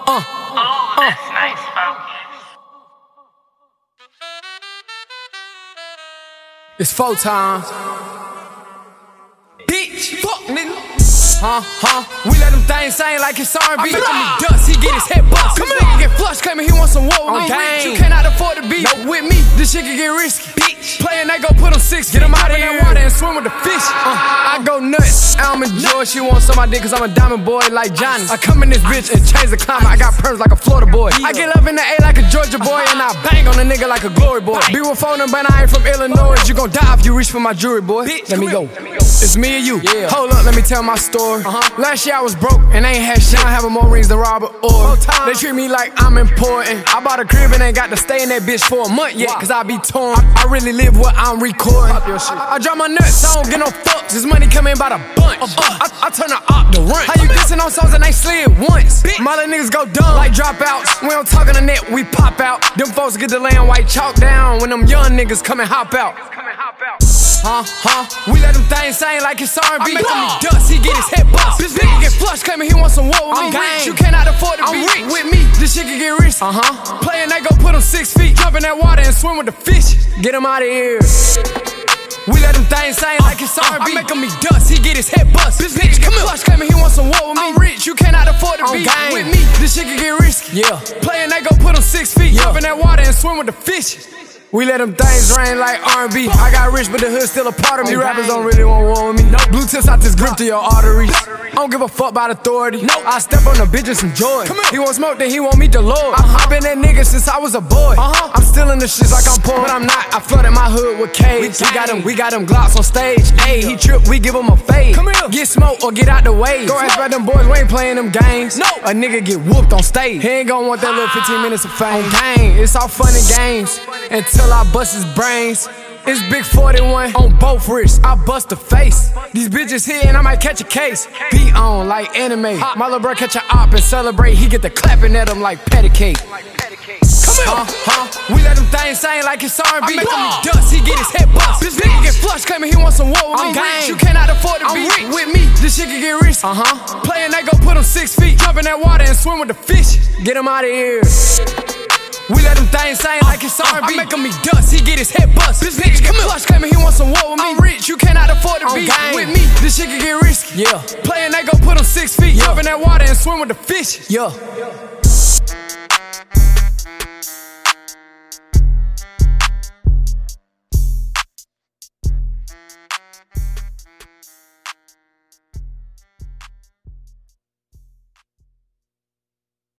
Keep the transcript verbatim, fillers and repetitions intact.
uh, Oh, that's uh. nice, focus. It's four times. Bitch, fuck nigga. Huh, huh. We let them things sing like it's R and B. Make him dust, he get his head bust. Come on, get flushed, claiming he wants some war with me. You cannot afford to be nope. with me. This shit can get risky. Bitch, playing they go put him six. Get him out of that water and swim with the fish. Uh, I go nuts. I'm enjoy. She wants some of my dick cause I'm a diamond boy like Johnny. I come in this bitch and change the climate. I got perms like a Florida boy. I get up in the A like a Georgia boy and I bang on a nigga like a glory boy. Be with phone but I ain't from Illinois. You gon' die if you reach for my jewelry, boy. Let me go. It's me and you. Yeah. Hold up, let me tell my story. Uh-huh. Last year I was broke and ain't had shit. I'm having more rings than Robert Orr. They treat me like I'm important. I bought a crib and ain't got to stay in that bitch for a month yet. Cause I be torn. I, I really live what I'm recording. I, I drop my nuts, I don't get no fucks. This money coming by the bunch. Uh, I, I turn the op to run. How you dissing on songs and they slid once? Bitch. My little niggas go dumb like dropouts. We don't talk on the net, we pop out. Them folks get the laying white chalk down when them young niggas come and hop out. Huh, huh. We let them things sing like it's R and B. I make him dust, he get his head bust. This nigga get flushed, claiming he wants some war with me. Rich. You cannot afford to I'm be rich. with me. This shit can get risky. Uh huh. Playing, they go put him six feet. Jump in that water and swim with the fish. Get him out of here. We let them things sing like it's R and B. I make him dust, he get his head bust. This nigga get flushed, claiming he wants some war with me. I'm rich, you cannot afford to be with me. This shit can get risky. Yeah. Playing, they go put him six feet. Jump in that water and swim with the fish. We let them things rain like R and B. I got rich, but the hood still a part of me. Rappers don't really want war with me. Nope. Blue tips out this grip to your arteries. I don't give a fuck about authority. Nope. I step on the bitch and some joy. He want smoke, then he want me to Lord. Uh-huh. I been that nigga since I was a boy. Uh-huh. I'm still in the shits like I'm poor, but I'm not. I flooded my hood with K's. We, we got them, we got them Glocks on stage. Ayy, he trip, we give him a fade. Come here. Get smoked or get out the way. Go ask about them boys, we ain't playing them games. No. A nigga get whooped on stage. He ain't gon' want that little fifteen minutes of fame. Gang, it's all fun and games until I bust his brains. It's Big forty-one on both wrists. I bust the face. These bitches here and I might catch a case. Beat on like anime. My little bro catch a op and celebrate. He get the clapping at him like patty cake. Huh, huh. We let them things sing like it's R and B. I make him dust, he get his head bust. This nigga get flushed, claiming he wants some war with me. Rich. You cannot afford to be rich. with me. This shit can get risky. Uh huh. Playing, they go put him six feet. Jump in that water and swim with the fish. Get him out of here. We let them things sing like it's R and B. I make him dust, he get his head bust. This nigga get flushed, claiming he wants some war with me. I'm rich, you cannot afford to be with me. This shit can get risky. Yeah. Playing, they go put him six feet. Jump in that water and swim with the fish. Yeah.